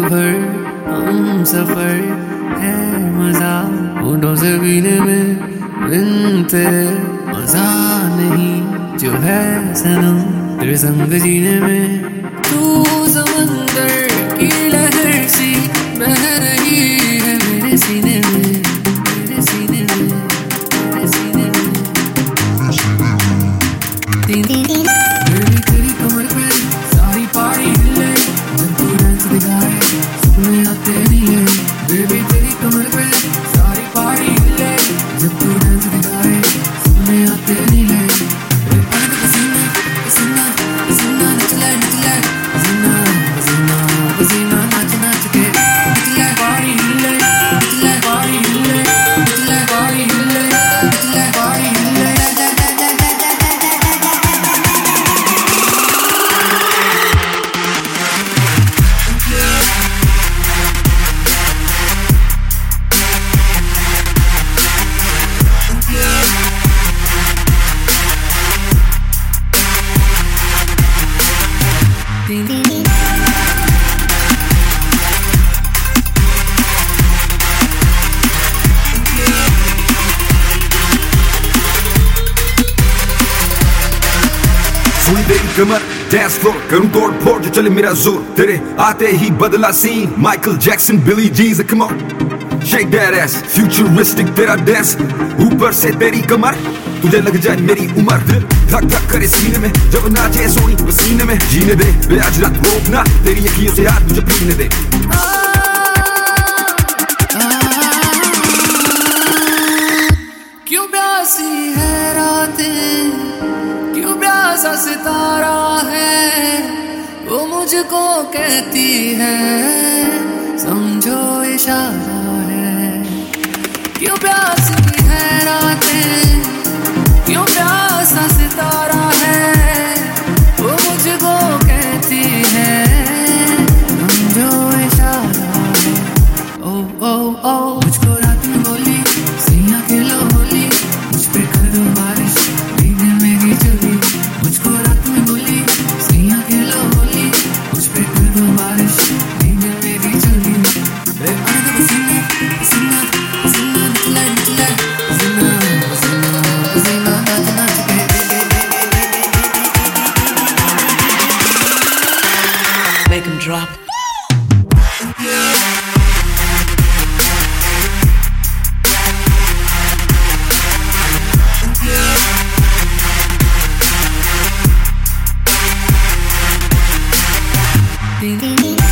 भर हम सफर है मजा होठों से पीने में बिन तेरे मजा नहीं जो है सनम तेरे संग जीने में। तू समंदर की लहर सी बह रही है मेरे सीने में, मेरे सीने में, मेरे सीने में। बेबी तेरी कमर पे सारी पारी हिले जब तू डांस दिखाए सपने आते नहीं है। बेबी तेरी कमर पे सारी पारी हिले जब तू डांस दिखाए सपने आते नहीं है। पसीना पसीना पसीना निचले निचले पसीना पसीना पसीना नाच नाच के निचले पारी हिले निचले पारी हिले निचले पारी हिले निचले पारी हिले। सुन तेरी कमर डांस फ्लोर करूं तोड़ फोड़ जो चले मेरा जोर तेरे आते ही बदला scene Michael Jackson Billie Jean come on shake that ass futuristic तेरा डांस ऊपर से तेरी कमर तुझे लग जाए मेरी उम्र दिल धक धक करे सीने में जब नाचे सोनी पसीने में जीने दे बे आज रात रोकना तेरी अखियों से याद मुझे पीने दे। क्यों प्यासी है रातें क्यों प्यासा सितारा है वो मुझको कहती है समझो इशारा है। क्यों प्यासी है रातें क्यों प्यासा सितारा है वो मुझको कहती है समझो इशारा है। ओ ओ ओ मुझको रात में बोली सैया खेलो होली मुझ पे कर दो बारिश भीगे मेरी चली। मुझको रात में बोली सैया खेलो होली मुझ पे कर दो बारिश भीगे मेरी चली। पसीना पसीना पसीना निचले निचले पसीना पसीना पसीना नाच नाच के make 'em drop. ding ding